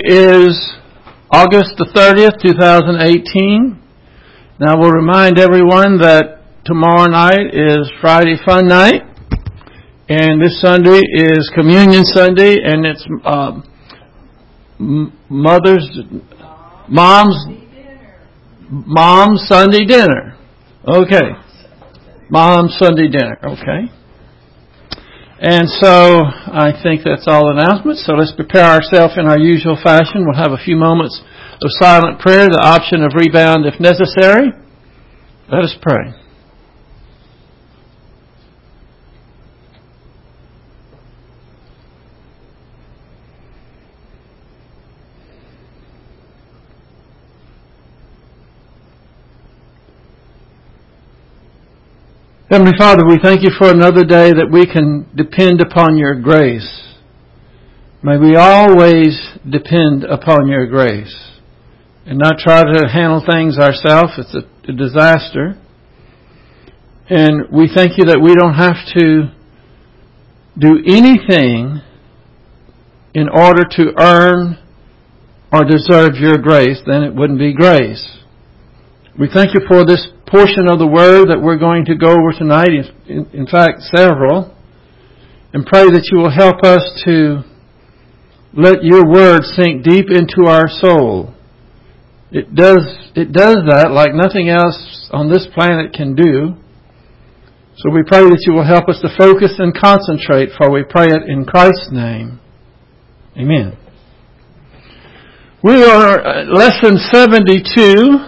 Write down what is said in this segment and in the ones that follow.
is August the 30th, 2018. Now we'll remind everyone that tomorrow night is Friday Fun Night, and this Sunday is Communion Sunday, and it's Mom's Sunday dinner. Okay. Mom's Sunday dinner. Okay. And so I think that's all announcements. So let's prepare ourselves in our usual fashion. We'll have a few moments of silent prayer, the option of rebound if necessary. Let us pray. Heavenly Father, we thank you for another day that we can depend upon your grace. May we always depend upon your grace and not try to handle things ourselves. It's a disaster. And we thank you that we don't have to do anything in order to earn or deserve your grace. Then it wouldn't be grace. We thank you for this portion of the Word that we're going to go over tonight, in fact, several, and pray that you will help us to let your Word sink deep into our soul. It does that like nothing else on this planet can do. So we pray that you will help us to focus and concentrate, for we pray it in Christ's name. Amen. We are at lesson 72.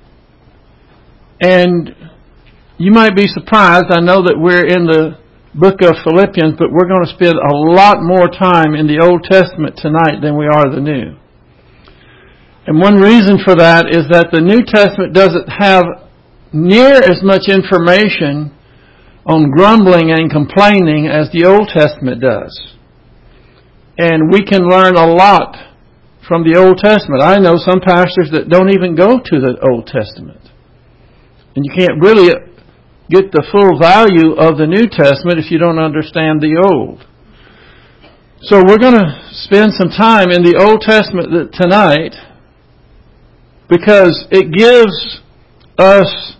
And you might be surprised. I know that we're in the book of Philippians, but we're going to spend a lot more time in the Old Testament tonight than we are the New. And one reason for that is that the New Testament doesn't have near as much information on grumbling and complaining as the Old Testament does. And we can learn a lot from the Old Testament. I know some pastors that don't even go to the Old Testament. And you can't really get the full value of the New Testament if you don't understand the Old. So we're going to spend some time in the Old Testament tonight because it gives us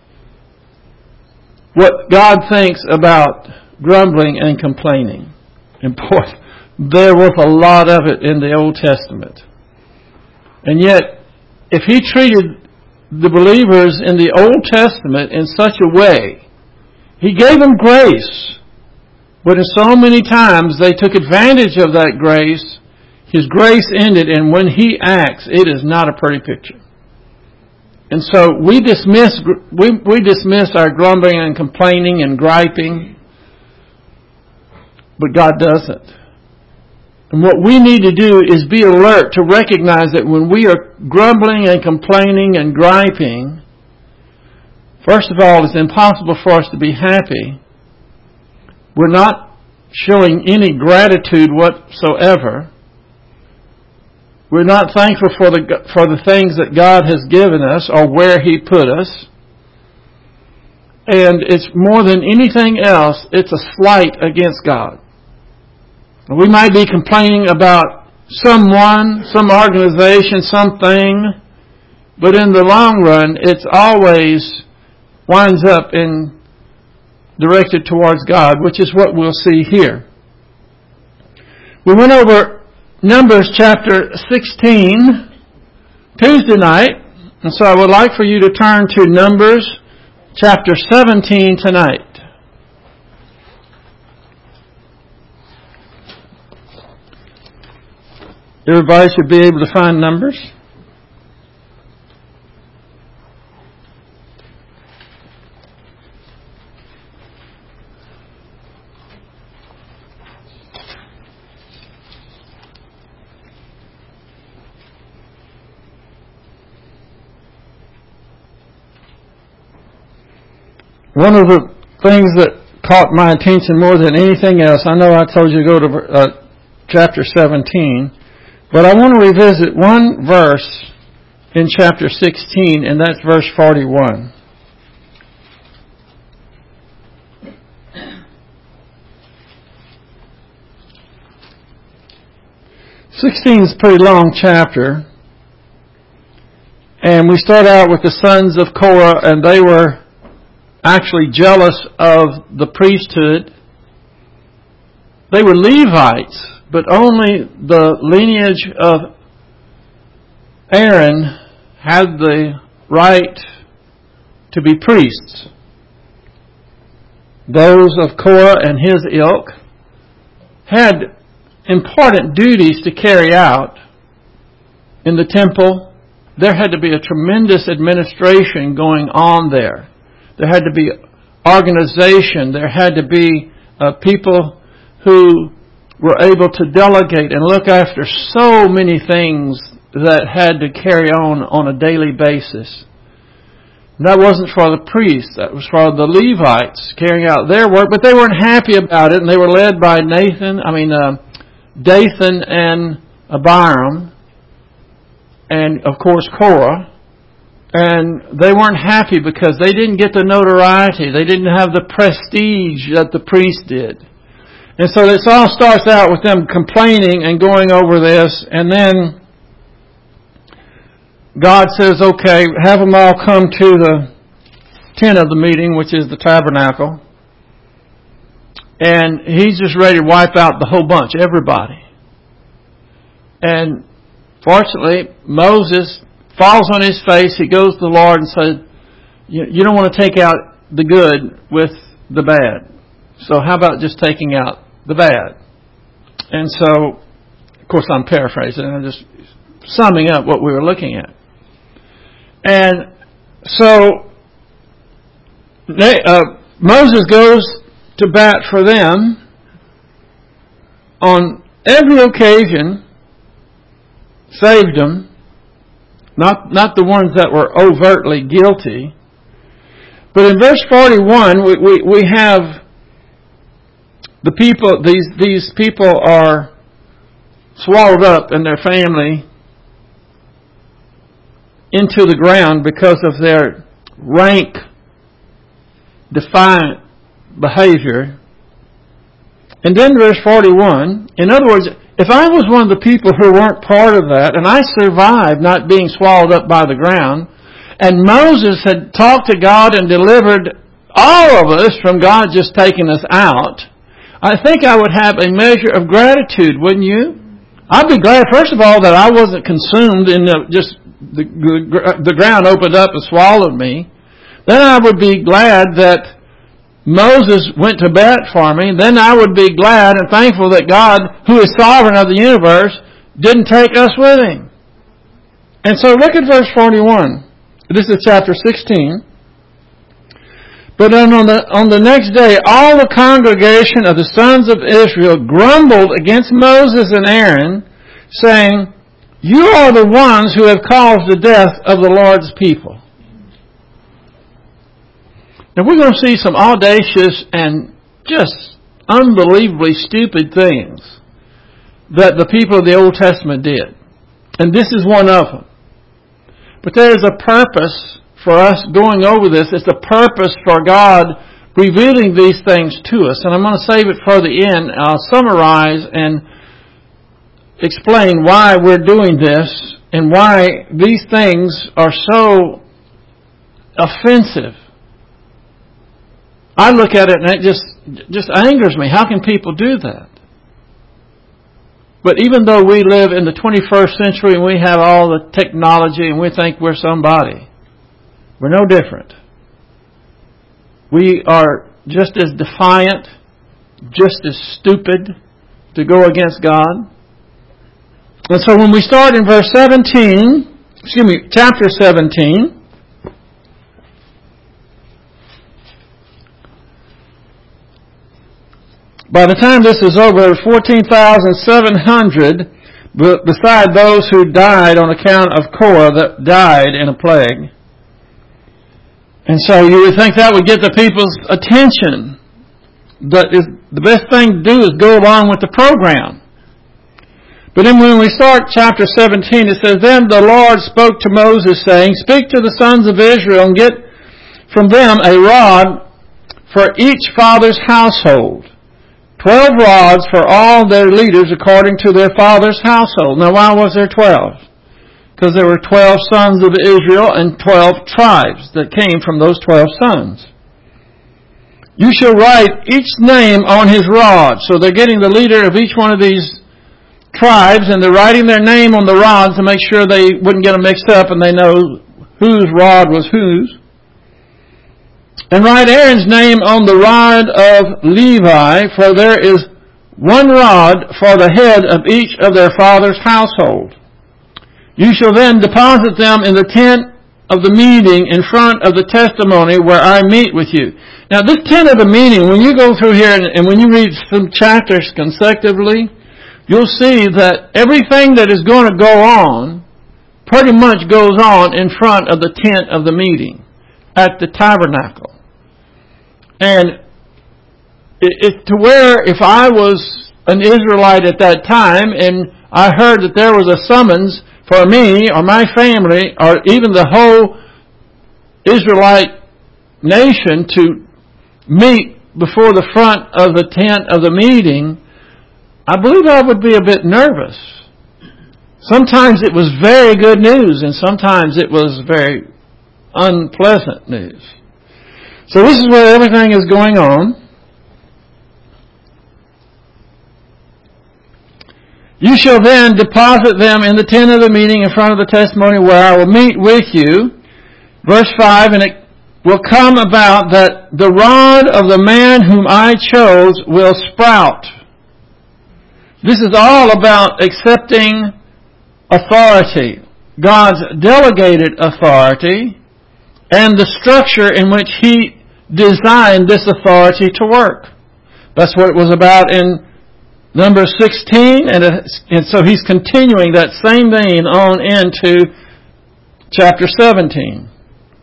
what God thinks about grumbling and complaining. And boy, there was a lot of it in the Old Testament. And yet, if He treated the believers in the Old Testament in such a way, He gave them grace, but in so many times they took advantage of that grace. His grace ended, and when He acts, it is not a pretty picture. And so we dismiss our grumbling and complaining and griping, but God doesn't. And what we need to do is be alert to recognize that when we are grumbling and complaining and griping, first of all, it's impossible for us to be happy. We're not showing any gratitude whatsoever. We're not thankful for the things that God has given us or where He put us. And it's more than anything else, it's a slight against God. We might be complaining about someone, some organization, something, but in the long run, it's always winds up in directed towards God, which is what we'll see here. We went over Numbers chapter 16 Tuesday night, and so I would like for you to turn to Numbers chapter 17 tonight. Everybody should be able to find Numbers. One of the things that caught my attention more than anything else, I know I told you to go to chapter 17, but I want to revisit one verse in chapter 16, and that's verse 41. 16 is a pretty long chapter. And we start out with the sons of Korah, and they were actually jealous of the priesthood. They were Levites, but only the lineage of Aaron had the right to be priests. Those of Korah and his ilk had important duties to carry out in the temple. There had to be a tremendous administration going on there. There had to be organization. There had to be people who were able to delegate and look after so many things that had to carry on a daily basis. And that wasn't for the priests. That was for the Levites carrying out their work. But they weren't happy about it, and they were led by Dathan and Abiram, and of course Korah. And they weren't happy because they didn't get the notoriety. They didn't have the prestige that the priests did. And so this all starts out with them complaining and going over this, and then God says, okay, have them all come to the tent of the meeting, which is the tabernacle. And He's just ready to wipe out the whole bunch, everybody. And fortunately, Moses falls on his face. He goes to the Lord and says, you don't want to take out the good with the bad. So how about just taking out the bad? And so, of course, I'm paraphrasing. I'm just summing up what we were looking at. And so Moses goes to bat for them on every occasion, saved them, not the ones that were overtly guilty. But in verse 41, we have the people, these people are swallowed up in their family into the ground because of their rank, defiant behavior. And then verse 41, in other words, if I was one of the people who weren't part of that, and I survived not being swallowed up by the ground, and Moses had talked to God and delivered all of us from God just taking us out, I think I would have a measure of gratitude, wouldn't you? I'd be glad, first of all, that I wasn't consumed in the ground opened up and swallowed me. Then I would be glad that Moses went to bat for me. Then I would be glad and thankful that God, who is sovereign of the universe, didn't take us with Him. And so look at verse 41. This is chapter 16. But then on the next day, all the congregation of the sons of Israel grumbled against Moses and Aaron, saying, you are the ones who have caused the death of the Lord's people. Now we're going to see some audacious and just unbelievably stupid things that the people of the Old Testament did. And this is one of them. But there is a purpose for us going over this. It's a purpose for God revealing these things to us. And I'm going to save it for the end. I'll summarize and explain why we're doing this and why these things are so offensive. I look at it and it just angers me. How can people do that? But even though we live in the 21st century and we have all the technology and we think we're somebody, we're no different. We are just as defiant, just as stupid to go against God. And so when we start in chapter 17, by the time this is over, there were 14,700 beside those who died on account of Korah that died in a plague. And so you would think that would get the people's attention. But the best thing to do is go along with the program. But then when we start chapter 17, it says, Then the Lord spoke to Moses, saying, Speak to the sons of Israel and get from them a rod for each father's household. 12 rods for all their leaders according to their father's household. Now why was there 12? Because there were 12 sons of Israel and 12 tribes that came from those 12 sons. You shall write each name on his rod. So they're getting the leader of each one of these tribes and they're writing their name on the rods to make sure they wouldn't get them mixed up and they know whose rod was whose. And write Aaron's name on the rod of Levi, for there is one rod for the head of each of their father's household. You shall then deposit them in the tent of the meeting in front of the testimony where I meet with you. Now this tent of the meeting, when you go through here and when you read some chapters consecutively, you'll see that everything that is going to go on pretty much goes on in front of the tent of the meeting at the tabernacle. And it to where if I was an Israelite at that time and I heard that there was a summons for me or my family or even the whole Israelite nation to meet before the front of the tent of the meeting, I believe I would be a bit nervous. Sometimes it was very good news and sometimes it was very unpleasant news. So this is where everything is going on. You shall then deposit them in the tent of the meeting in front of the testimony where I will meet with you. Verse 5, and it will come about that the rod of the man whom I chose will sprout. This is all about accepting authority, God's delegated authority, and the structure in which He designed this authority to work. That's what it was about in Numbers 16, and so he's continuing that same vein on into chapter 17.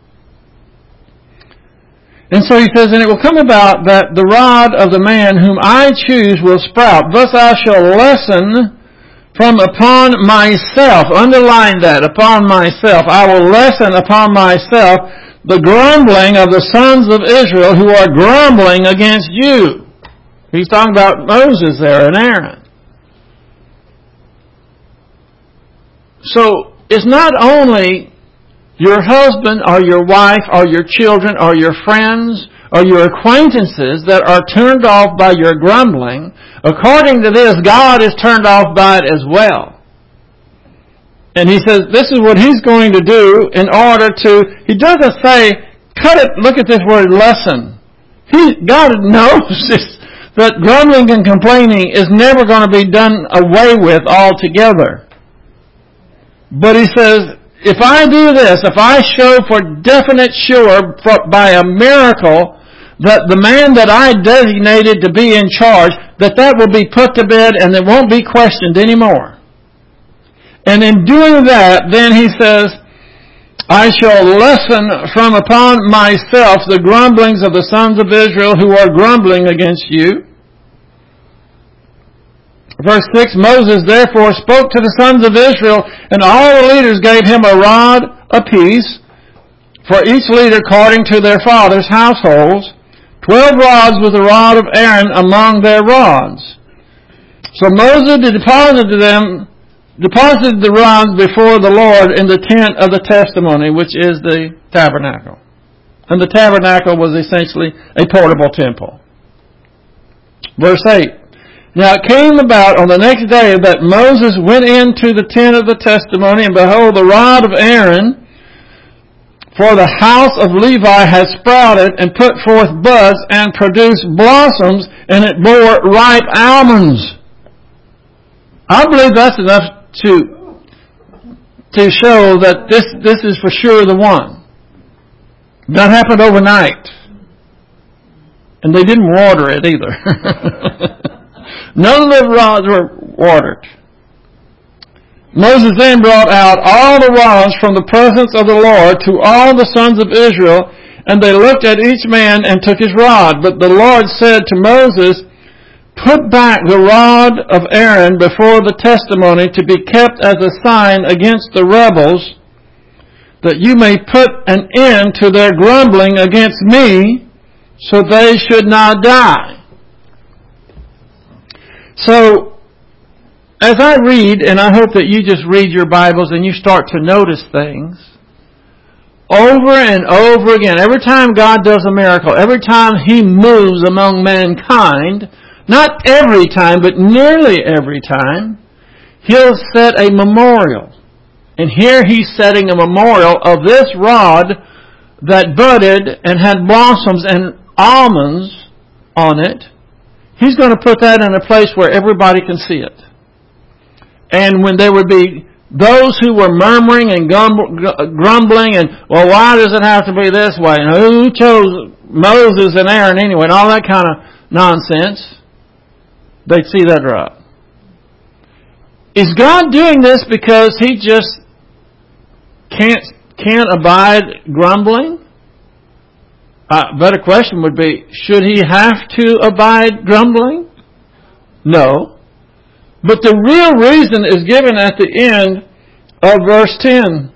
And so he says, and it will come about that the rod of the man whom I choose will sprout. Thus I shall lessen from upon myself, underline that, upon myself. I will lessen upon myself the grumbling of the sons of Israel who are grumbling against you. He's talking about Moses there and Aaron. So it's not only your husband or your wife or your children or your friends or your acquaintances that are turned off by your grumbling. According to this, God is turned off by it as well. And He says this is what He's going to do in order to, He doesn't say, cut it, look at this word lessen. God knows this. That grumbling and complaining is never going to be done away with altogether. But He says, if I do this, if I show for definite sure by a miracle that the man that I designated to be in charge, that will be put to bed and it won't be questioned anymore. And in doing that, then He says, I shall lessen from upon myself the grumblings of the sons of Israel who are grumbling against you. Verse 6, Moses therefore spoke to the sons of Israel, and all the leaders gave him a rod apiece, for each leader according to their fathers' households, 12 rods with the rod of Aaron among their rods. So Moses deposited the rods before the Lord in the tent of the testimony, which is the tabernacle. And the tabernacle was essentially a portable temple. Verse 8. Now it came about on the next day that Moses went into the tent of the testimony, and behold, the rod of Aaron for the house of Levi had sprouted and put forth buds and produced blossoms, and it bore ripe almonds. I believe that's enough to show that this is for sure the one. That happened overnight. And they didn't water it either. None of the rods were watered. Moses then brought out all the rods from the presence of the Lord to all the sons of Israel, and they looked at each man and took his rod. But the Lord said to Moses, put back the rod of Aaron before the testimony to be kept as a sign against the rebels, that you may put an end to their grumbling against me, so they should not die. So, as I read, and I hope that you just read your Bibles and you start to notice things, over and over again, every time God does a miracle, every time He moves among mankind, not every time, but nearly every time, He'll set a memorial. And here He's setting a memorial of this rod that budded and had blossoms and almonds on it. He's going to put that in a place where everybody can see it. And when there would be those who were murmuring and grumbling and, well, why does it have to be this way? And who chose Moses and Aaron anyway? And all that kind of nonsense. They'd see that drop. Is God doing this because He just can't abide grumbling? A better question would be, should He have to abide grumbling? No. But the real reason is given at the end of verse 10.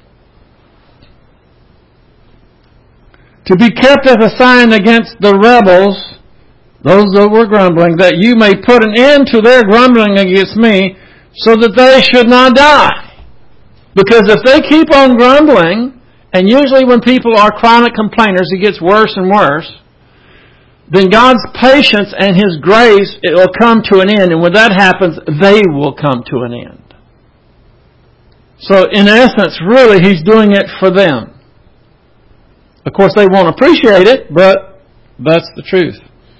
To be kept as a sign against the rebels, those that were grumbling, that you may put an end to their grumbling against me, so that they should not die. Because if they keep on grumbling, and usually when people are chronic complainers, it gets worse and worse, then God's patience and His grace, it will come to an end. And when that happens, they will come to an end. So in essence, really, He's doing it for them. Of course, they won't appreciate it, but that's the truth.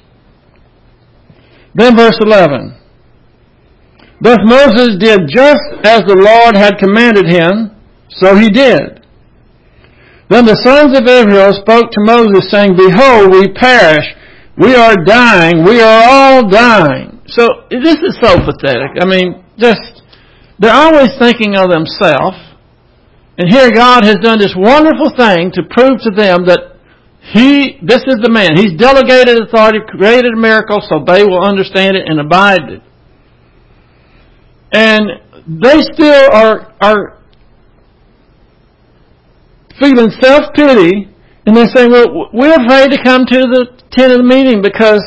Then verse 11. Thus Moses did just as the Lord had commanded him, so he did. Then the sons of Israel spoke to Moses, saying, Behold, we perish. We are dying. We are all dying. So this is so pathetic. I mean, they're always thinking of themselves. And here God has done this wonderful thing to prove to them that this is the man. He's delegated authority, created a miracle, so they will understand it and abide it. And they still are feeling self-pity, and they're saying, well, we're afraid to come to the tent of the meeting because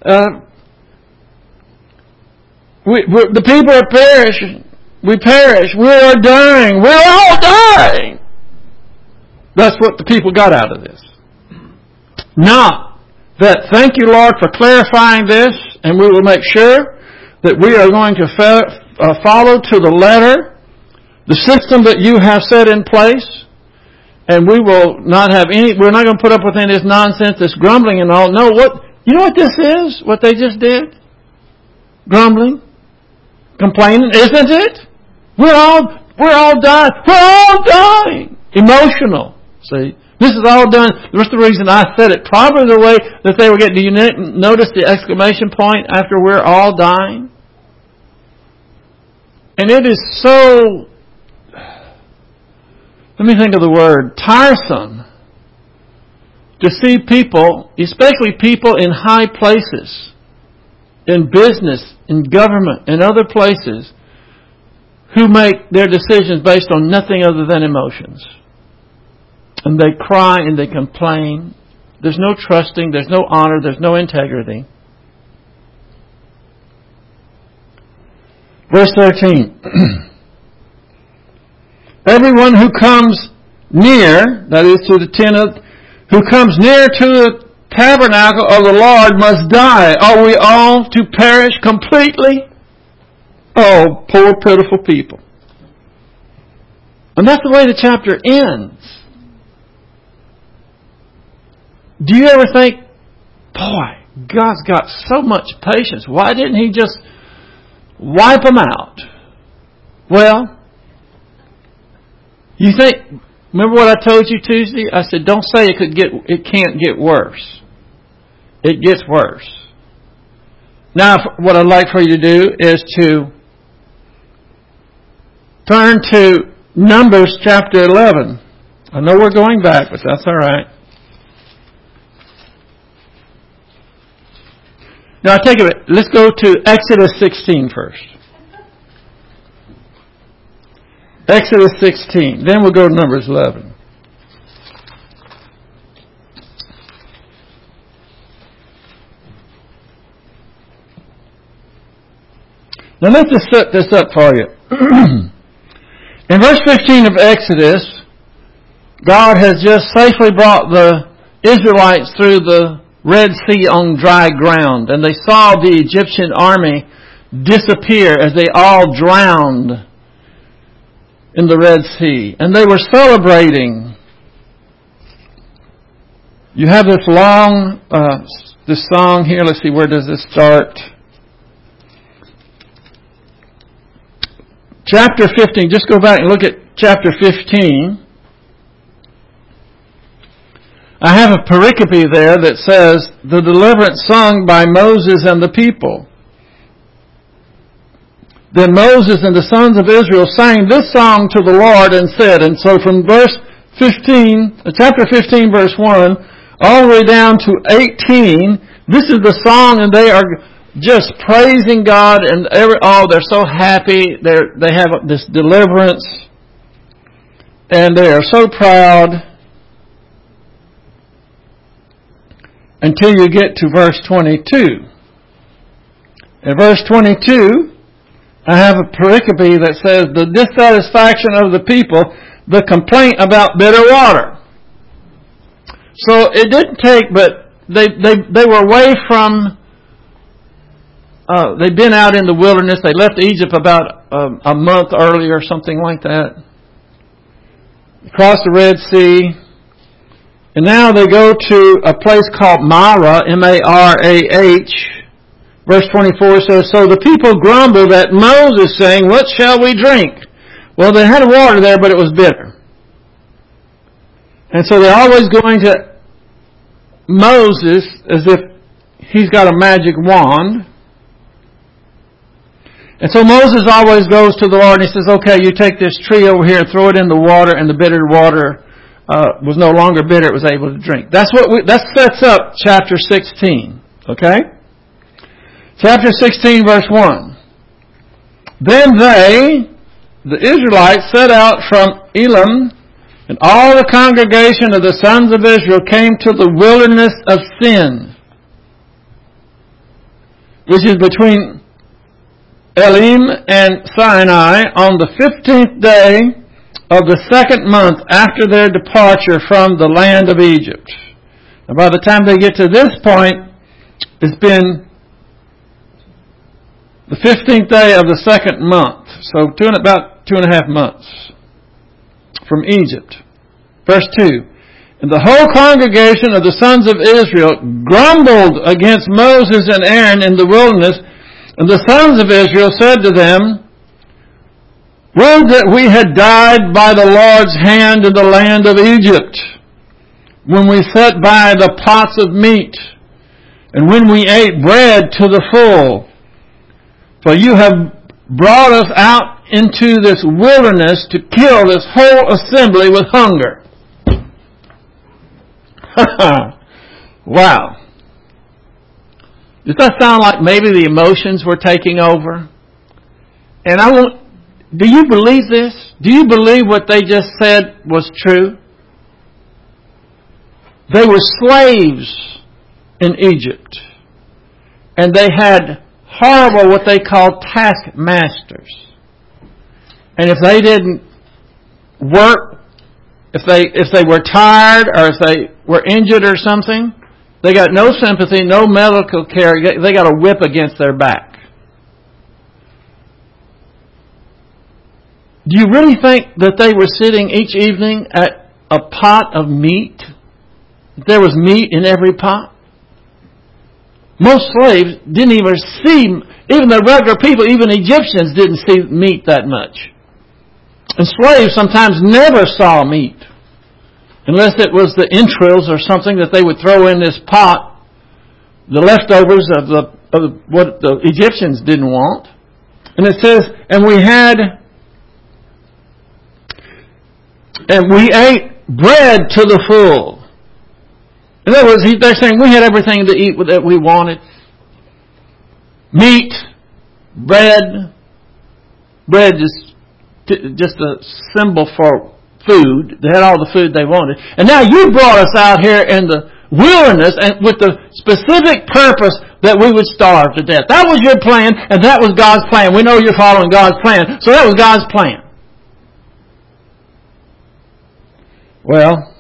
the people are perishing. We perish. We are dying. We're all dying. That's what the people got out of this. Not that, thank you, Lord, for clarifying this, and we will make sure that we are going to follow to the letter the system that you have set in place, and we will not have we're not going to put up with any of this nonsense, this grumbling and all. No, you know what this is? What they just did? Grumbling, complaining, isn't it? We're all dying. We're all dying. Emotional. See? This is all done. That's the reason I said it. Probably the way that they were getting. Do you notice the exclamation point after we're all dying? And it is so, let me think of the word, tiresome to see people, especially people in high places, in business, in government, in other places, who make their decisions based on nothing other than emotions. And they cry and they complain. There's no trusting, there's no honor, there's no integrity. Verse 13. Everyone who comes near, that is to the tent who comes near to the tabernacle of the Lord must die. Are we all to perish completely? Oh, poor pitiful people. And that's the way the chapter ends. Do you ever think, boy, God's got so much patience. Why didn't He just wipe them out? Well, you think, remember what I told you Tuesday? I said, don't say it can't get worse. It gets worse. Now, what I'd like for you to do is to turn to Numbers chapter 11. I know we're going back, but that's all right. Now, take it. Let's go to Exodus 16 first. Exodus 16. Then we'll go to Numbers 11. Now let's just set this up for you. In verse 15 of Exodus, God has just safely brought the Israelites through the Red Sea on dry ground, and they saw the Egyptian army disappear as they all drowned in the Red Sea. And they were celebrating. You have this long, this song here. Let's see, where does this start? Chapter 15. Just go back and look at chapter 15. I have a pericope there that says, the deliverance sung by Moses and the people. Then Moses and the sons of Israel sang this song to the Lord and said, and so from verse 15, chapter 15 verse 1, all the way down to 18, this is the song, and they are just praising God, and they're so happy. They have this deliverance, and they are so proud. Until you get to verse 22. In verse 22, I have a pericope that says, the dissatisfaction of the people, the complaint about bitter water. So it didn't take, but they were away from, they'd been out in the wilderness. They left Egypt about a month earlier, something like that. Across the Red Sea. And now they go to a place called Marah, M-A-R-A-H. Verse 24 says, so the people grumbled at Moses, saying, what shall we drink? Well, they had water there, but it was bitter. And so they're always going to Moses as if he's got a magic wand. And so Moses always goes to the Lord and he says, okay, you take this tree over here and throw it in the water, and the bitter water was no longer bitter, it was able to drink. That sets up chapter 16. Okay? Chapter 16 verse 1. Then they, the Israelites, set out from Elim, and all the congregation of the sons of Israel came to the wilderness of Sin, which is between Elim and Sinai, on the 15th day of the second month after their departure from the land of Egypt. And by the time they get to this point, it's been the 15th day of the second month. So about 2.5 months from Egypt. Verse 2. And the whole congregation of the sons of Israel grumbled against Moses and Aaron in the wilderness. And the sons of Israel said to them, would that we had died by the Lord's hand in the land of Egypt, when we sat by the pots of meat, and when we ate bread to the full. For you have brought us out into this wilderness to kill this whole assembly with hunger. Wow. Does that sound like maybe the emotions were taking over? And do you believe this? Do you believe what they just said was true? They were slaves in Egypt. And they had horrible, what they called taskmasters. And if they didn't work, if they were tired, or if they were injured or something, they got no sympathy, no medical care. They got a whip against their back. Do you really think that they were sitting each evening at a pot of meat? There was meat in every pot? Most slaves didn't even see, even the regular people, even Egyptians didn't see meat that much. And slaves sometimes never saw meat, unless it was the entrails or something that they would throw in this pot, the leftovers of what the Egyptians didn't want. And it says, and we ate bread to the full. In other words, they're saying we had everything to eat that we wanted. Meat, bread. Bread is just a symbol for food. They had all the food they wanted. And now you brought us out here in the wilderness and with the specific purpose that we would starve to death. That was your plan, and that was God's plan. We know you're following God's plan, so that was God's plan. Well,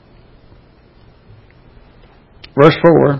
verse 4.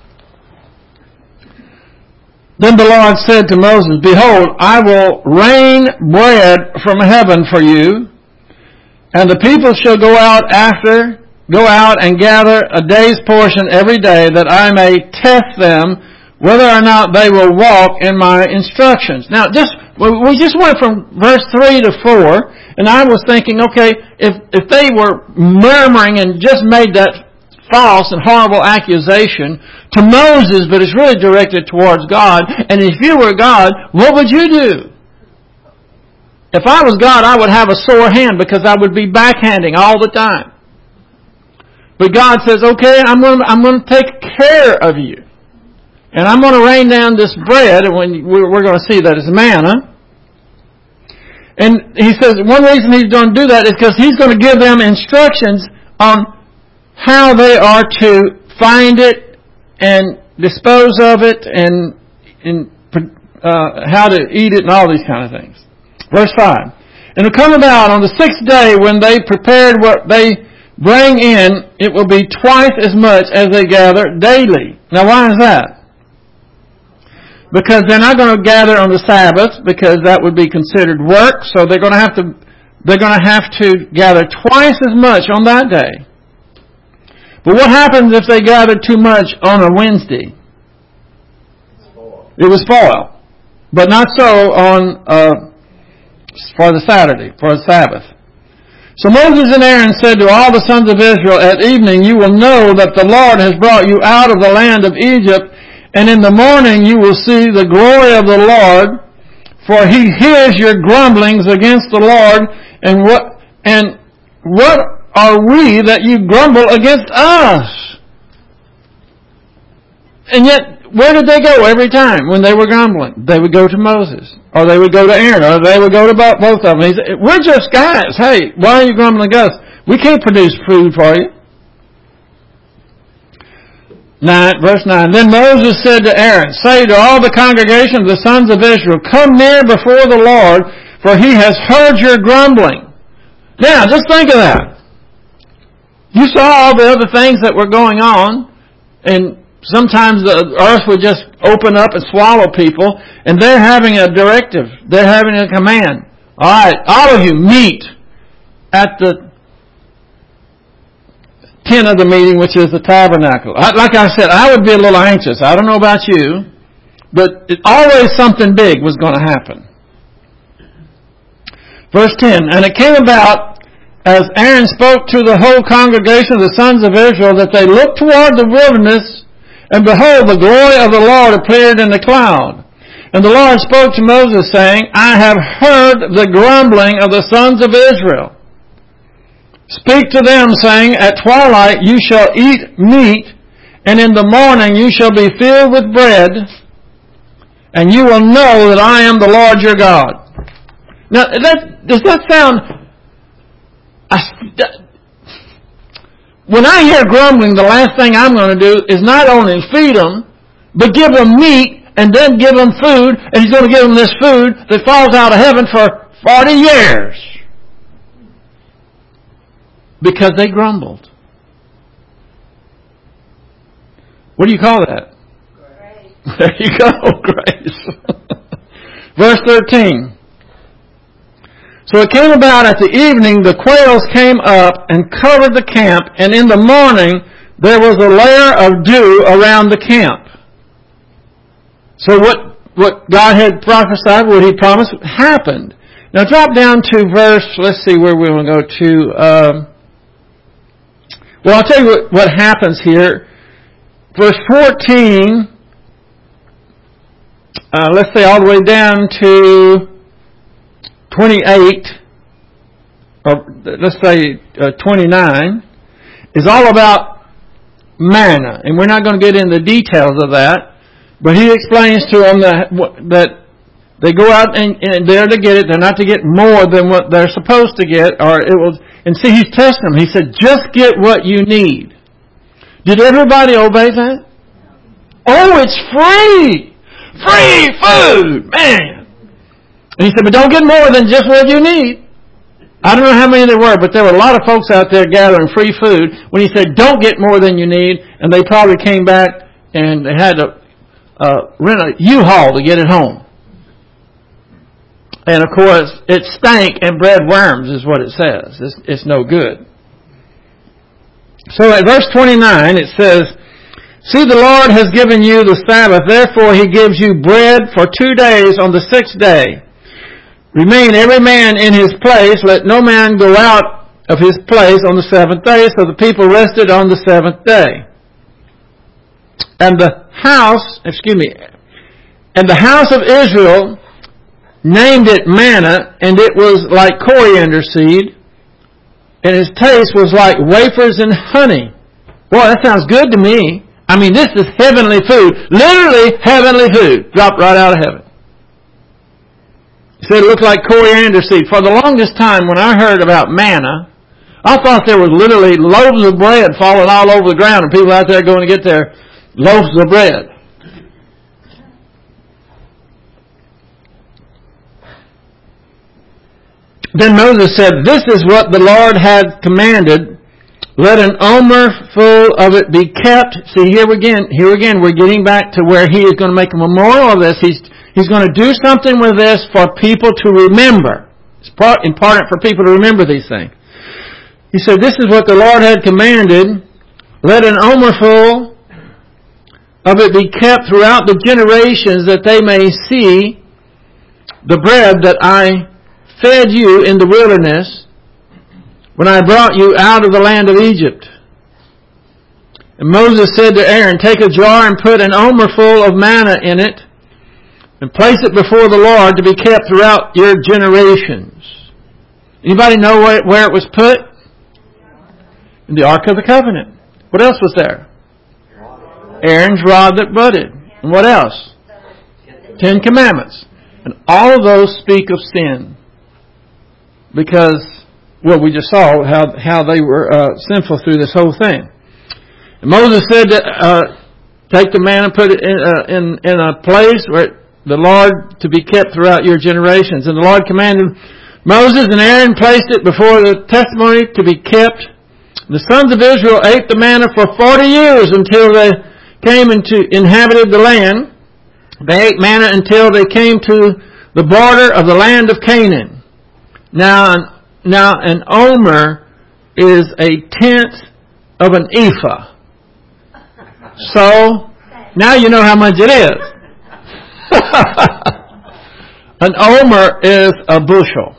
Then the Lord said to Moses, Behold, I will rain bread from heaven for you, and the people shall go out and gather a day's portion every day, that I may test them whether or not they will walk in my instructions. Now, we just went from verse 3 to 4, and I was thinking, okay, if they were murmuring and just made that false and horrible accusation to Moses, but it's really directed towards God, and if you were God, what would you do? If I was God, I would have a sore hand because I would be backhanding all the time. But God says, okay, I'm going to take care of you. And I'm going to rain down this bread, and we're going to see that it's manna. And He says one reason He's going to do that is because He's going to give them instructions on how they are to find it and dispose of it and how to eat it and all these kind of things. Verse 5. And it will come about on the 6th day when they prepared what they bring in, it will be twice as much as they gather daily. Now why is that? Because they're not going to gather on the Sabbath, because that would be considered work, so they're going to have to gather twice as much on that day. But what happens if they gather too much on a Wednesday? It was spoiled. But not so for the Sabbath. So Moses and Aaron said to all the sons of Israel, At evening you will know that the Lord has brought you out of the land of Egypt, and in the morning you will see the glory of the Lord, for He hears your grumblings against the Lord, and what are we that you grumble against us? And yet, where did they go every time when they were grumbling? They would go to Moses, or they would go to Aaron, or they would go to both of them. He said, we're just guys. Hey, why are you grumbling against us? We can't produce food for you. Verse 9. Then Moses said to Aaron, Say to all the congregation of the sons of Israel, Come near before the Lord, for He has heard your grumbling. Now, just think of that. You saw all the other things that were going on, and sometimes the earth would just open up and swallow people, and they're having a directive. They're having a command. All right, all of you meet at the tent of the meeting, which is the tabernacle. Like I said, I would be a little anxious. I don't know about you, but always something big was going to happen. Verse 10, And it came about, as Aaron spoke to the whole congregation of the sons of Israel, that they looked toward the wilderness, and behold, the glory of the Lord appeared in the cloud. And the Lord spoke to Moses, saying, I have heard the grumbling of the sons of Israel. Speak to them, saying, At twilight you shall eat meat, and in the morning you shall be filled with bread, and you will know that I am the Lord your God. Now, does that sound... When I hear grumbling, the last thing I'm going to do is not only feed them, but give them meat, and then give them food, and He's going to give them this food that falls out of heaven for 40 years. Because they grumbled. What do you call that? Grace. There you go, grace. Verse 13. So it came about at the evening, the quails came up and covered the camp, and in the morning there was a layer of dew around the camp. So what God had prophesied, what He promised, happened. Now drop down to verse, let's see where we want to go to. Well, I'll tell you what happens here. Verse 14, let's say all the way down to 28, or let's say 29, is all about manna. And we're not going to get into the details of that, but He explains to them that they go out and they're to get it. They're not to get more than what they're supposed to get, or it will... And see, He's testing them. He said, just get what you need. Did everybody obey that? Oh, it's free! Free food! Man! And he said, but don't get more than just what you need. I don't know how many there were, but there were a lot of folks out there gathering free food when he said, don't get more than you need, and they probably came back and they had to rent a U-Haul to get it home. And of course, it stank and bred worms is what it says. It's no good. So at verse 29 it says, see, the Lord has given you the Sabbath, therefore He gives you bread for 2 days on the 6th day. Remain every man in his place, let no man go out of his place on the 7th day. So the people rested on the 7th day. And the house of Israel named it manna, and it was like coriander seed, and its taste was like wafers and honey. Boy, that sounds good to me. I mean, this is heavenly food. Literally heavenly food. Dropped right out of heaven. He said it looked like coriander seed. For the longest time when I heard about manna, I thought there was literally loaves of bread falling all over the ground and people out there going to get their loaves of bread. Then Moses said, this is what the Lord had commanded. Let an omer full of it be kept. See, here again, we're getting back to where he is going to make a memorial of this. He's going to do something with this for people to remember. It's important for people to remember these things. He said, this is what the Lord had commanded. Let an omer full of it be kept throughout the generations, that they may see the bread that I fed you in the wilderness when I brought you out of the land of Egypt. And Moses said to Aaron, take a jar and put an omer full of manna in it, and place it before the Lord to be kept throughout your generations. Anybody know where it was put? In the Ark of the Covenant. What else was there? Aaron's rod that budded. And what else? 10 Commandments. And all of those speak of sin. Because, well, we just saw how they were sinful through this whole thing. And Moses said that take the manna and put it in a place where the Lord to be kept throughout your generations. And the Lord commanded Moses, and Aaron placed it before the testimony to be kept. The sons of Israel ate the manna for 40 years until they came inhabited the land. They ate manna until they came to the border of the land of Canaan. Now an omer is a tenth of an ephah. So, now you know how much it is. An omer is a bushel.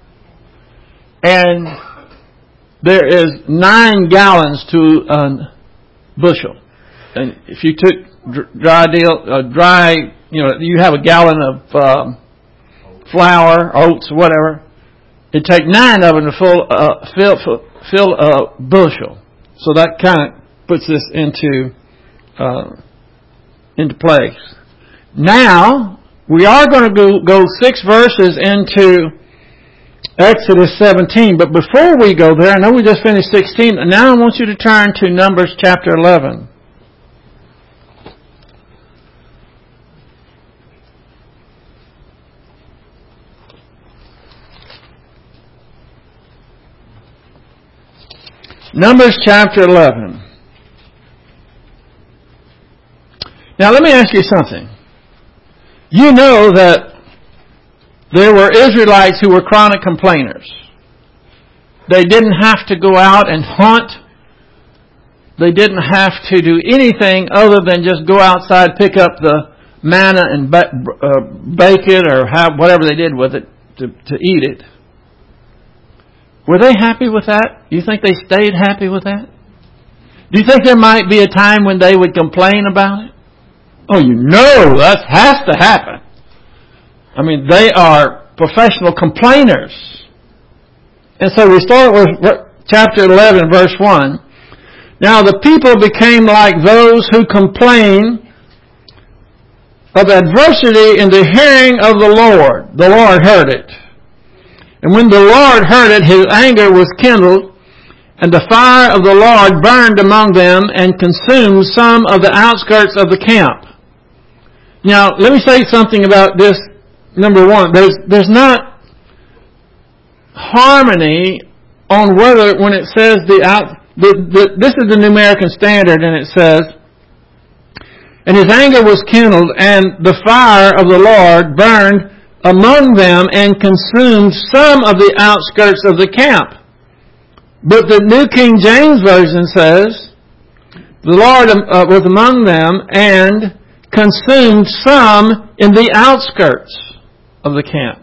And there is 9 gallons to a bushel. And if you took you have a gallon of flour, oats, whatever, it'd take 9 of them to fill a bushel. So that kind of puts this into place. Now, we are going to go 6 verses into Exodus 17, but before we go there, I know we just finished 16, and now I want you to turn to Numbers chapter 11. Numbers chapter 11. Now let me ask you something. You know that there were Israelites who were chronic complainers. They didn't have to go out and hunt. They didn't have to do anything other than just go outside, pick up the manna and bake it or whatever they did with it to eat it. Were they happy with that? Do you think they stayed happy with that? Do you think there might be a time when they would complain about it? Oh, you know that has to happen. I mean, they are professional complainers. And so we start with chapter 11, verse 1. Now the people became like those who complain of adversity in the hearing of the Lord. The Lord heard it. And when the Lord heard it, His anger was kindled, and the fire of the Lord burned among them and consumed some of the outskirts of the camp. Now, let me say something about this. Number one, there's not harmony on whether, when it says this is the New American Standard, and it says, and his anger was kindled, and the fire of the Lord burned among them and consumed some of the outskirts of the camp. But the New King James Version says, the Lord was among them and consumed some in the outskirts of the camp.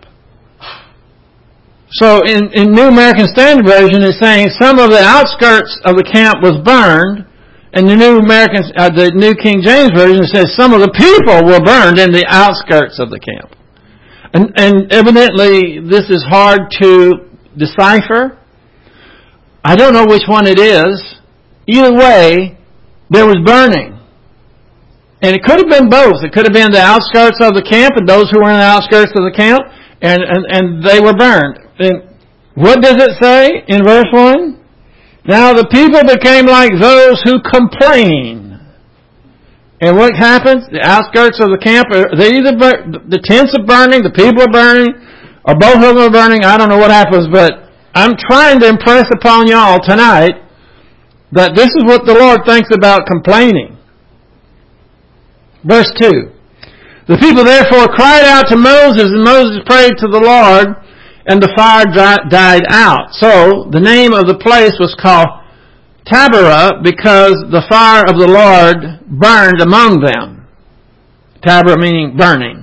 So in New American Standard Version, it's saying some of the outskirts of the camp was burned, and the New King James Version says some of the people were burned in the outskirts of the camp. And evidently, this is hard to decipher. I don't know which one it is. Either way, there was burning. And it could have been both. It could have been the outskirts of the camp and those who were in the outskirts of the camp, and they were burned. And what does it say in verse 1? Now the people became like those who complain. And what happens? The outskirts of the camp, the tents are burning, the people are burning, or both of them are burning. I don't know what happens, but I'm trying to impress upon y'all tonight that this is what the Lord thinks about complaining. Verse 2. The people therefore cried out to Moses, and Moses prayed to the Lord, and the fire died out. So the name of the place was called Taberah, because the fire of the Lord burned among them. Taberah meaning burning.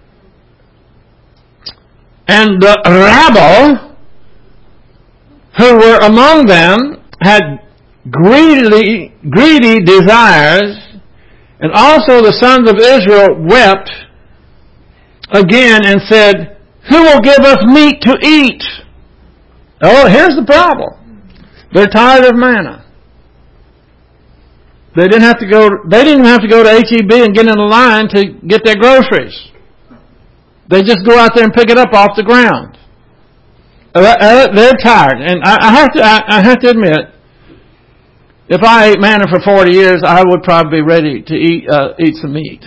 And the rabble who were among them had greedy desires, and also the sons of Israel wept again and said, who will give us meat to eat? Oh, here's the problem. They're tired of manna. They didn't have to go to H-E-B and get in a line to get their groceries. They just go out there and pick it up off the ground. They're tired. And I have to admit, if I ate manna for 40 years, I would probably be ready to eat some meat.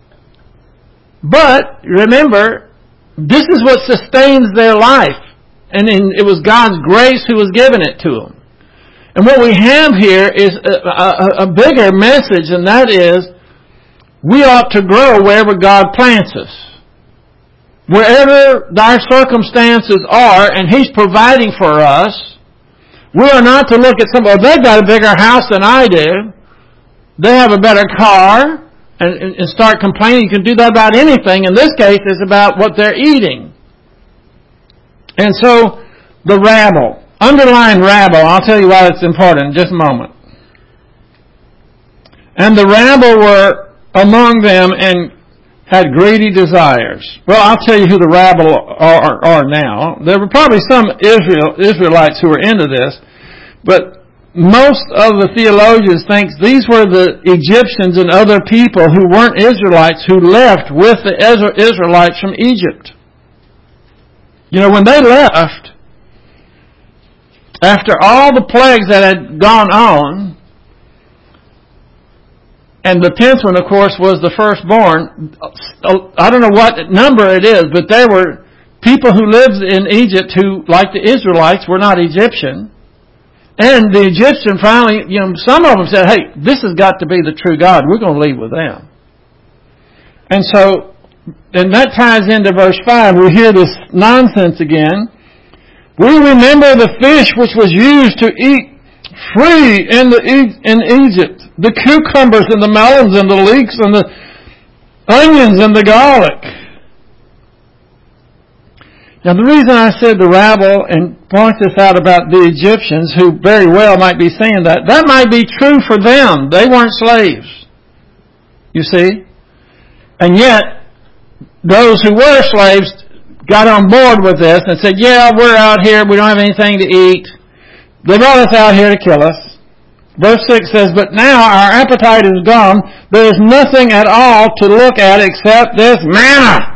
But remember, this is what sustains their life. And it was God's grace who was giving it to them. And what we have here is a bigger message, and that is, we ought to grow wherever God plants us. Wherever our circumstances are, and He's providing for us, we are not to look at somebody, they've got a bigger house than I do, they have a better car, and start complaining. You can do that about anything. In this case, it's about what they're eating. And so, the rabble. Underline rabble. I'll tell you why it's important in just a moment. And the rabble were among them and had greedy desires. Well, I'll tell you who the rabble are now. There were probably some Israelites who were into this, but most of the theologians think these were the Egyptians and other people who weren't Israelites who left with the Israelites from Egypt. You know, when they left, after all the plagues that had gone on, and the 10th one, of course, was the firstborn. I don't know what number it is, but there were people who lived in Egypt who, like the Israelites, were not Egyptian. And the Egyptian finally, some of them said, hey, this has got to be the true God. We're going to leave with them. And so, and that ties into verse 5. We hear this nonsense again. We remember the fish which was used to eat free in Egypt. The cucumbers and the melons and the leeks and the onions and the garlic. Now the reason I said the rabble and point this out about the Egyptians, who very well might be saying that might be true for them. They weren't slaves. You see? And yet, those who were slaves got on board with this and said, yeah, we're out here, we don't have anything to eat. They brought us out here to kill us. Verse 6 says, but now our appetite is gone. There is nothing at all to look at except this manna.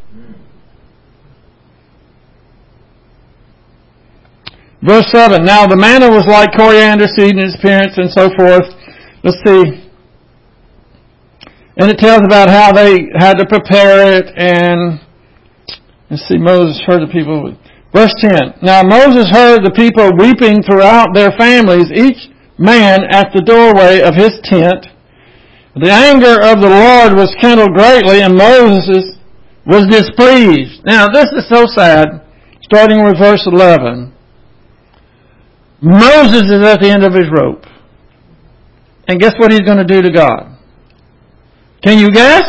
Verse 7, now the manna was like coriander seed in its appearance and so forth. Let's see. And it tells about how they had to prepare it. And let's see, Moses heard the people. Verse 10. Now Moses heard the people weeping throughout their families, each man at the doorway of his tent. The anger of the Lord was kindled greatly, and Moses was displeased. Now this is so sad. Starting with verse 11. Moses is at the end of his rope. And guess what he's going to do to God? Can you guess?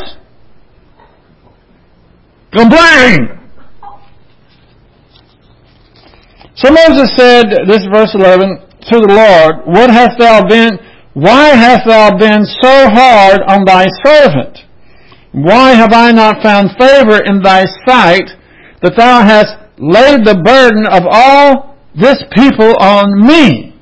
Complain! So Moses said, this is verse 11, to the Lord, why hast thou been so hard on thy servant? Why have I not found favor in thy sight, that thou hast laid the burden of all this people on me?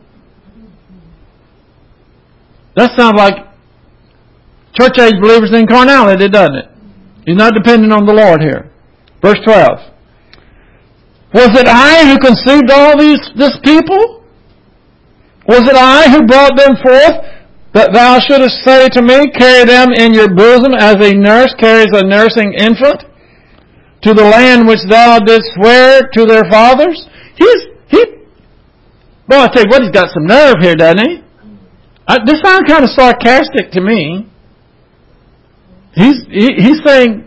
That sounds like church age believers in carnality, doesn't it? He's not dependent on the Lord here. Verse 12. Was it I who conceived all this people? Was it I who brought them forth, that thou shouldest say to me, carry them in your bosom as a nurse carries a nursing infant, to the land which thou didst swear to their fathers? Well, I tell you what, he's got some nerve here, doesn't he? This sounds kind of sarcastic to me. He's saying,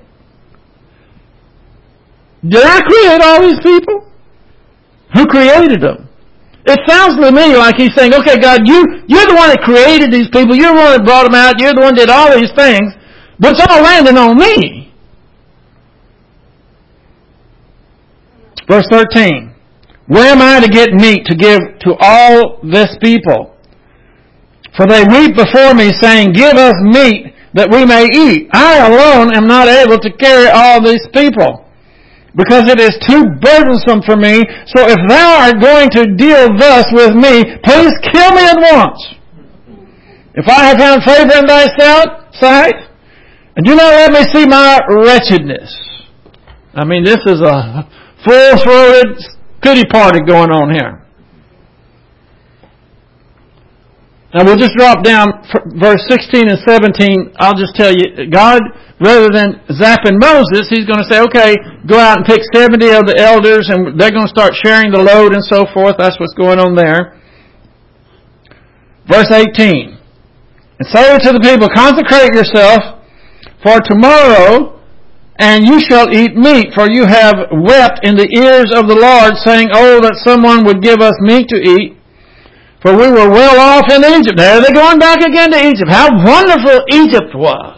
did I create all these people? Who created them? It sounds to me like he's saying, okay, God, you're the one that created these people. You're the one that brought them out. You're the one that did all these things. But it's all landing on me. Verse 13. Where am I to get meat to give to all this people? For they weep before me, saying, give us meat that we may eat. I alone am not able to carry all these people, because it is too burdensome for me. So if thou art going to deal thus with me, please kill me at once. If I have found favor in thy sight, and do not let me see my wretchedness. I mean, this is a full-throated goody party going on here. Now we'll just drop down verse 16 and 17. I'll just tell you, God, rather than zapping Moses, he's going to say, okay, go out and pick 70 of the elders, and they're going to start sharing the load and so forth. That's what's going on there. Verse 18. And say to the people, consecrate yourself for tomorrow, and you shall eat meat, for you have wept in the ears of the Lord, saying, oh, that someone would give us meat to eat, for we were well off in Egypt. There they're going back again to Egypt. How wonderful Egypt was.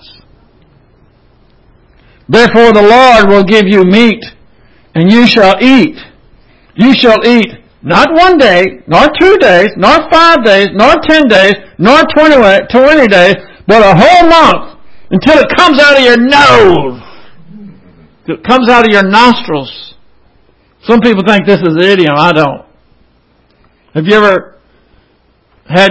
Therefore the Lord will give you meat, and you shall eat. You shall eat not 1 day, nor 2 days, nor 5 days, nor 10 days, nor 20 days, but a whole month, until it comes out of your nose. It comes out of your nostrils. Some people think this is an idiom. I don't. Have you ever had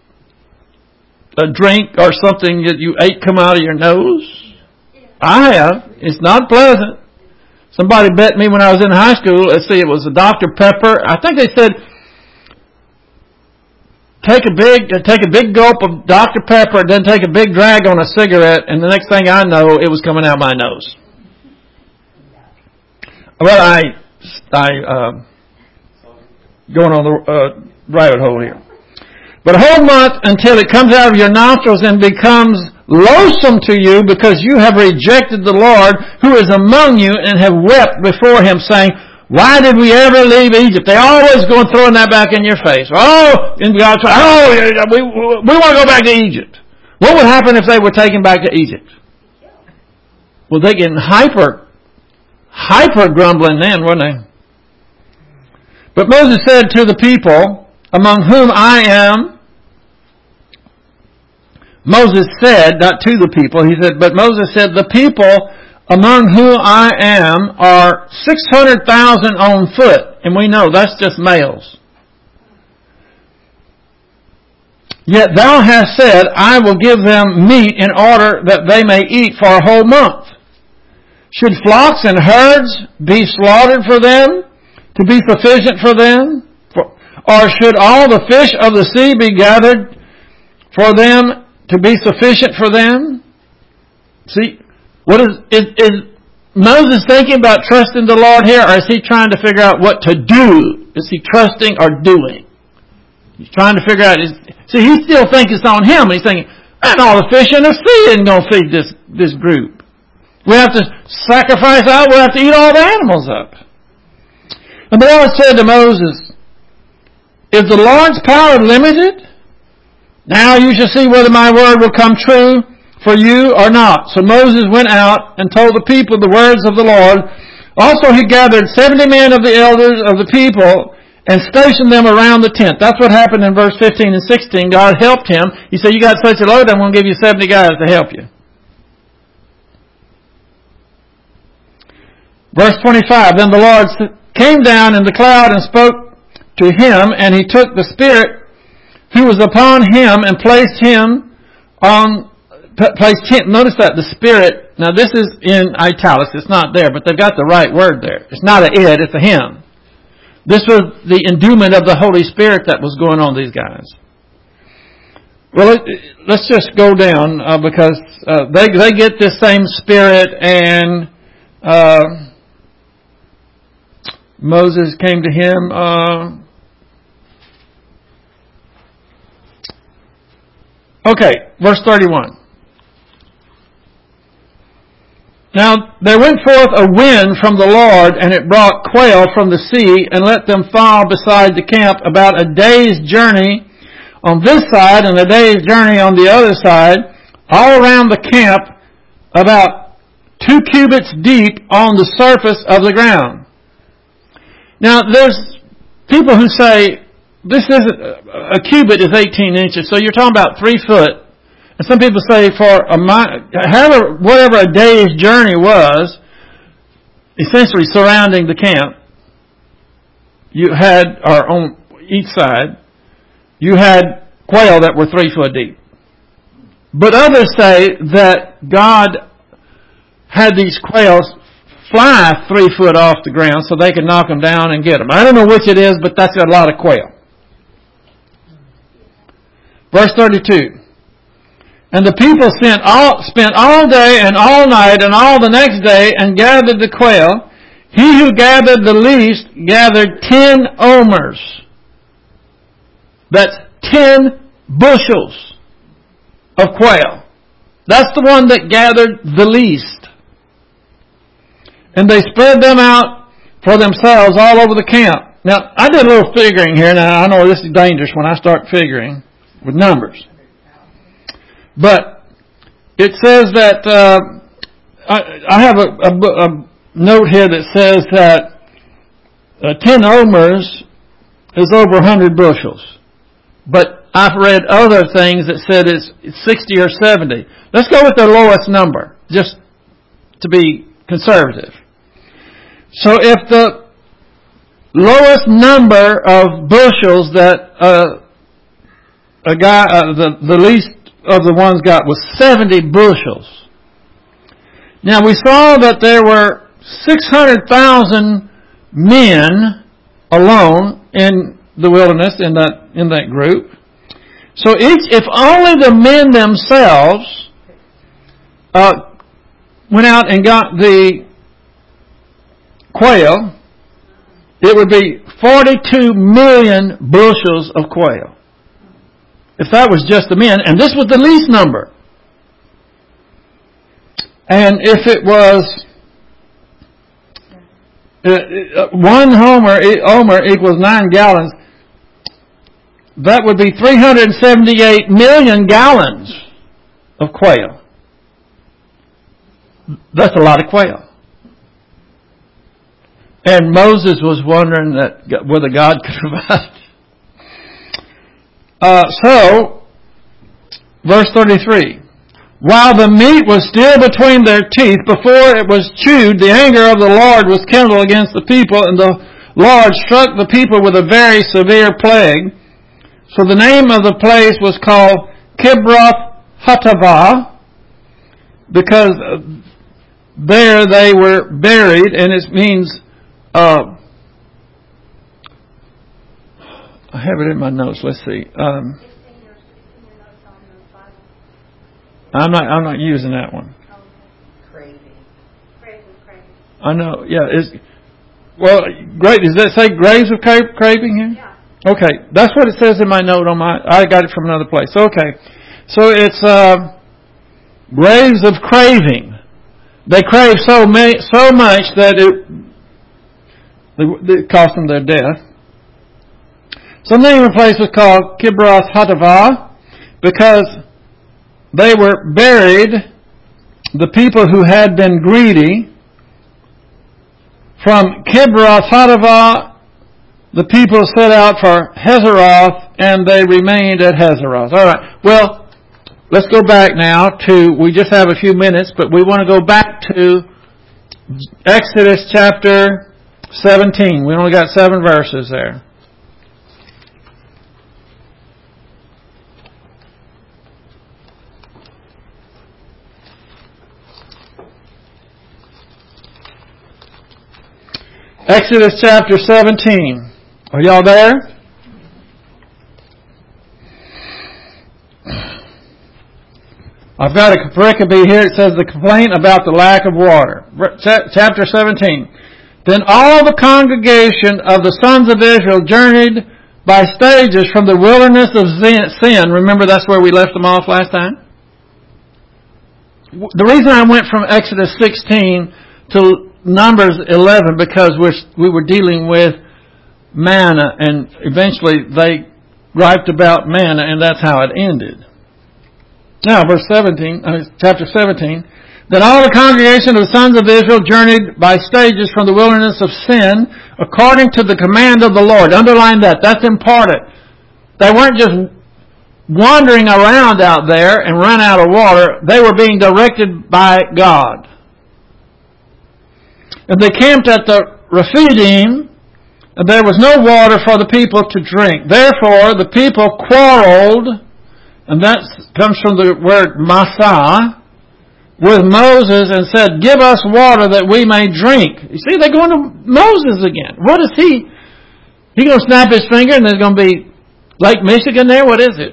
a drink or something that you ate come out of your nose? I have. It's not pleasant. Somebody bet me when I was in high school, let's see, it was a Dr. Pepper. I think they said, take a big gulp of Dr. Pepper, then take a big drag on a cigarette, and the next thing I know, it was coming out my nose. Well, I going on the rabbit hole here. But a whole month until it comes out of your nostrils and becomes loathsome to you, because you have rejected the Lord who is among you, and have wept before him, saying, why did we ever leave Egypt? They always go and throwing that back in your face. And God said, we want to go back to Egypt. What would happen if they were taken back to Egypt? Well, they get hyper grumbling then, wouldn't they? But Moses said to the people, among whom I am, Moses said, not to the people, he said, but Moses said, the people among whom I am are 600,000 on foot. And we know that's just males. Yet thou hast said, I will give them meat in order that they may eat for a whole month. Should flocks and herds be slaughtered for them, to be sufficient for them? Or should all the fish of the sea be gathered for them, to be sufficient for them? See, what is Moses thinking about trusting the Lord here, or is he trying to figure out what to do? Is he trusting or doing? He's trying to figure out. See, he still thinks it's on him. He's thinking, and all the fish in the sea isn't going to feed this group. We have to sacrifice out. We'll have to eat all the animals up. And the Lord said to Moses, is the Lord's power limited? Now you shall see whether my word will come true for you or not. So Moses went out and told the people the words of the Lord. Also he gathered 70 men of the elders of the people and stationed them around the tent. That's what happened in verse 15 and 16. God helped him. He said, you got such a load, I'm going to give you 70 guys to help you. Verse 25, then the Lord came down in the cloud and spoke to him, and he took the Spirit who was upon him and placed him. Notice that, the Spirit, now this is in italics, it's not there, but they've got the right word there. It's not a it, it's a him. This was the endowment of the Holy Spirit that was going on these guys. Well, let's just go down because they get this same Spirit, and Moses came to him. Okay, verse 31. Now there went forth a wind from the Lord, and it brought quail from the sea, and let them fall beside the camp about a day's journey on this side, and a day's journey on the other side, all around the camp, about 2 cubits deep on the surface of the ground. Now there's people who say, this isn't, a cubit is 18 inches, so you're talking about 3 foot. And some people say whatever a day's journey was, essentially surrounding the camp, you had, or on each side, you had quail that were 3 foot deep. But others say that God had these quails fly 3 foot off the ground so they could knock them down and get them. I don't know which it is, but that's got a lot of quail. Verse 32. And the people spent all day and all night and all the next day and gathered the quail. He who gathered the least gathered 10 omers. That's 10 bushels of quail. That's the one that gathered the least. And they spread them out for themselves all over the camp. Now, I did a little figuring here. Now, I know this is dangerous when I start figuring with numbers. But it says that, I have a note here that says that 10 omers is over 100 bushels. But I've read other things that said it's 60 or 70. Let's go with the lowest number, just to be conservative. So if the lowest number of bushels that the least of the ones got was 70 bushels. Now we saw that there were 600,000 men alone in the wilderness in that group. So if only the men themselves went out and got the quail, it would be 42 million bushels of quail. If that was just the men, and this was the least number. And if it was 1 omer equals 9 gallons, that would be 378 million gallons of quail. That's a lot of quail. And Moses was wondering whether God could provide. So, verse 33. While the meat was still between their teeth, before it was chewed, the anger of the Lord was kindled against the people, and the Lord struck the people with a very severe plague. So the name of the place was called Kibroth Hattaavah, because there they were buried, and it means, I have it in my notes. Let's see. I'm not using that one. I know. Yeah. Well, great. Does that say graves of craving here? Yeah. Okay. That's what it says in my note I got it from another place. Okay. So it's graves of craving. They crave so much that it cost them their death. So the name of the place was called Kibroth Hattaavah because they were buried, the people who had been greedy. From Kibroth Hattaavah, the people set out for Hazeroth, and they remained at Hazeroth. All right. Well, let's go back now we just have a few minutes, but we want to go back to Exodus chapter 17. We only got 7 verses there. Exodus chapter 17. Are y'all there? I've got a pericope here. It says the complaint about the lack of water. Chapter 17. Then all the congregation of the sons of Israel journeyed by stages from the wilderness of Sin. Remember, that's where we left them off last time? The reason I went from Exodus 16 to Numbers 11 because we were dealing with manna, and eventually they griped about manna, and that's how it ended. Now, chapter 17. Then all the congregation of the sons of Israel journeyed by stages from the wilderness of Sin, according to the command of the Lord. Underline that. That's important. They weren't just wandering around out there and run out of water. They were being directed by God. And they camped at the Rephidim, and there was no water for the people to drink. Therefore, the people quarreled, and that comes from the word Massah, with Moses and said, give us water that we may drink. You see, they're going to Moses again. What is he? He's going to snap his finger and there's going to be Lake Michigan there? What is it?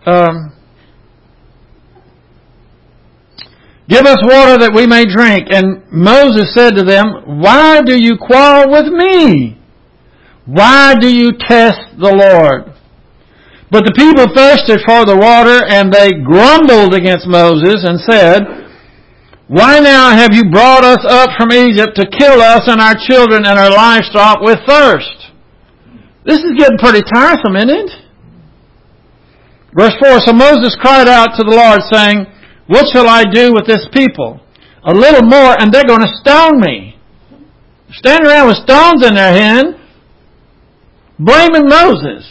Give us water that we may drink. And Moses said to them, why do you quarrel with me? Why do you test the Lord? But the people thirsted for the water, and they grumbled against Moses and said, why now have you brought us up from Egypt to kill us and our children and our livestock with thirst? This is getting pretty tiresome, isn't it? Verse 4, so Moses cried out to the Lord, saying, what shall I do with this people? A little more, and they're going to stone me. Standing around with stones in their hand, blaming Moses.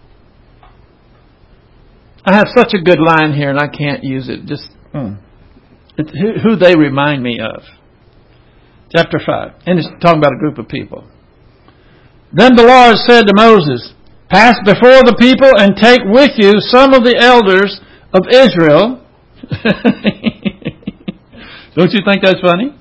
I have such a good line here, and I can't use it. Who they remind me of. Chapter 5. And it's talking about a group of people. Then the Lord said to Moses, pass before the people and take with you some of the elders of Israel. Don't you think that's funny?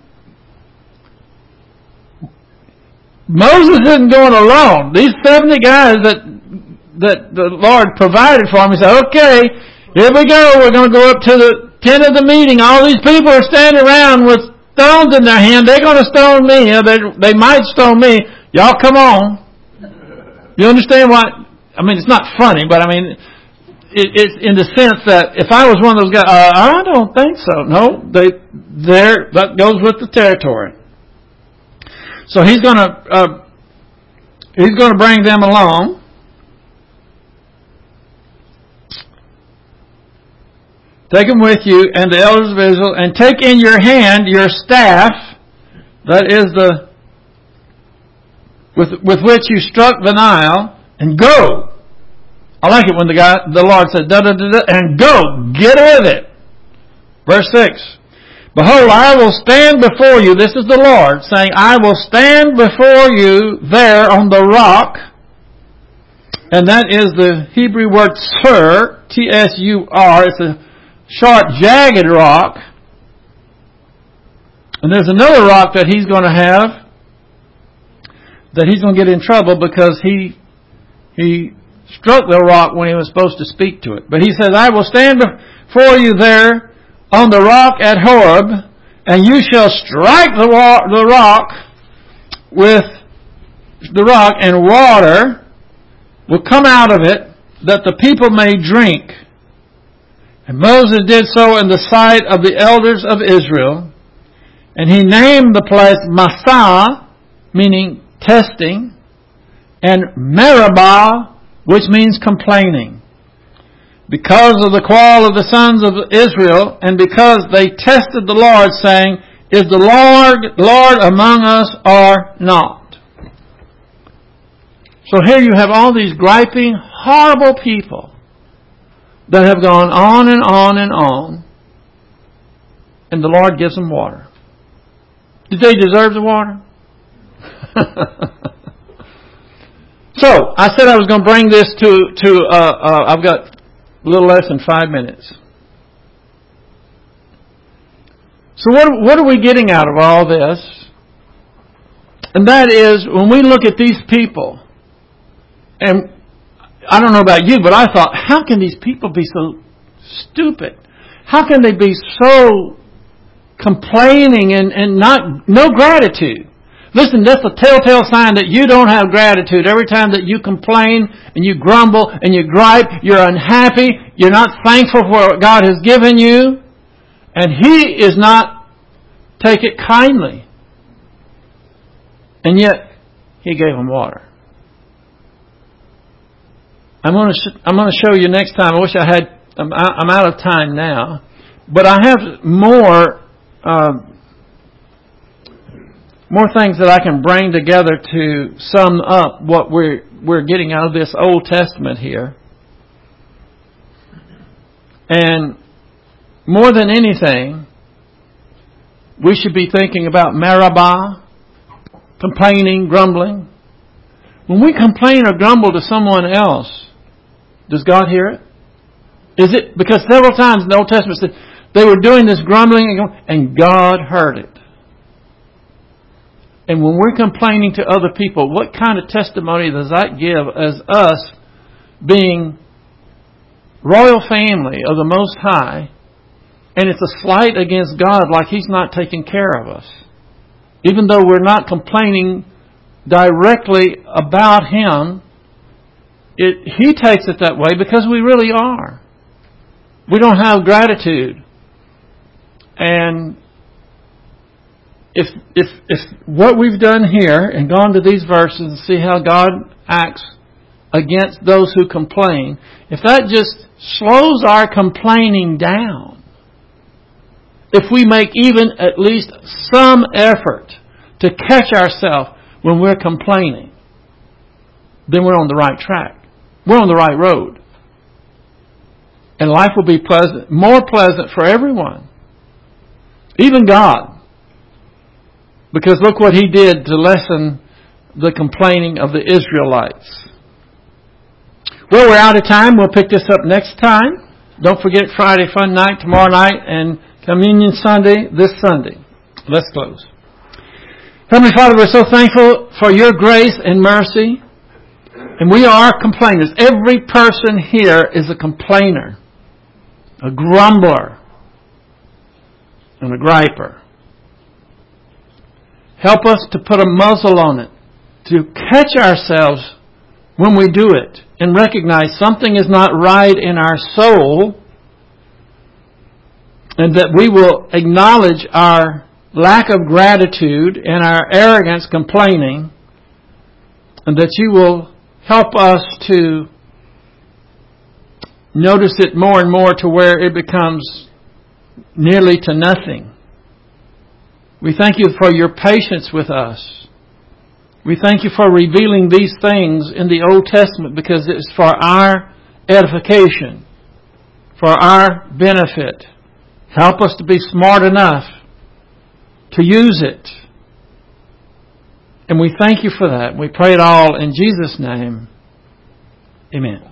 Moses isn't going alone. These 70 guys that the Lord provided for him, he said, okay, here we go. We're going to go up to the tent of the meeting. All these people are standing around with stones in their hand. They're going to stone me. They might stone me. Y'all come on. You understand what? I mean, it's not funny, but I mean, it's in the sense that if I was one of those guys, I don't think so. No, that goes with the territory. So he's going to bring them along. Take them with you and the elders of Israel, and take in your hand your staff, that is with which you struck the Nile, and go. I like it when the Lord said, and go, get with it. Verse 6. Behold, I will stand before you, this is the Lord saying, I will stand before you there on the rock, and that is the Hebrew word Tsur, T-S-U-R, it's a short, jagged rock. And there's another rock that he's going to have that he's going to get in trouble because he struck the rock when he was supposed to speak to it. But he says, I will stand before you there on the rock at Horeb, and you shall strike the rock, with the rock, and water will come out of it, that the people may drink. And Moses did so in the sight of the elders of Israel, and he named the place Massah, meaning testing, and Meribah, which means complaining, because of the quarrel of the sons of Israel, and because they tested the Lord, saying, Is the Lord among us or not? So here you have all these griping, horrible people that have gone on and on and on, and the Lord gives them water. Did they deserve the water? So, I said I was going to bring this to I've got a little less than 5 minutes. So what are we getting out of all this? And that is, when we look at these people, and I don't know about you, but I thought, how can these people be so stupid? How can they be so complaining and no gratitude? Listen, that's a telltale sign that you don't have gratitude. Every time that you complain and you grumble and you gripe, you're unhappy, you're not thankful for what God has given you, and He is not take it kindly. And yet, He gave them water. I'm going to show you next time. I wish I had. I'm out of time now, but I have more things that I can bring together to sum up what we're getting out of this Old Testament here. And more than anything, we should be thinking about Meribah, complaining, grumbling. When we complain or grumble to someone else, does God hear it? Is it because several times in the Old Testament said they were doing this grumbling and God heard it? And when we're complaining to other people, what kind of testimony does that give as us being royal family of the Most High, and it's a slight against God, like He's not taking care of us? Even though we're not complaining directly about Him, He takes it that way because we really are. We don't have gratitude. And if what we've done here and gone to these verses and see how God acts against those who complain, if that just slows our complaining down, if we make even at least some effort to catch ourselves when we're complaining, then we're on the right track. We're on the right road. And life will be pleasant, more pleasant for everyone. Even God. Because look what He did to lessen the complaining of the Israelites. Well, we're out of time. We'll pick this up next time. Don't forget Friday Fun Night tomorrow night and Communion Sunday this Sunday. Let's close. Heavenly Father, we're so thankful for Your grace and mercy. And we are complainers. Every person here is a complainer, a grumbler, and a griper. Help us to put a muzzle on it, to catch ourselves when we do it and recognize something is not right in our soul, and that we will acknowledge our lack of gratitude and our arrogance, complaining, and that You will help us to notice it more and more to where it becomes nearly to nothing. We thank You for Your patience with us. We thank You for revealing these things in the Old Testament because it's for our edification, for our benefit. Help us to be smart enough to use it. And we thank You for that. We pray it all in Jesus' name. Amen.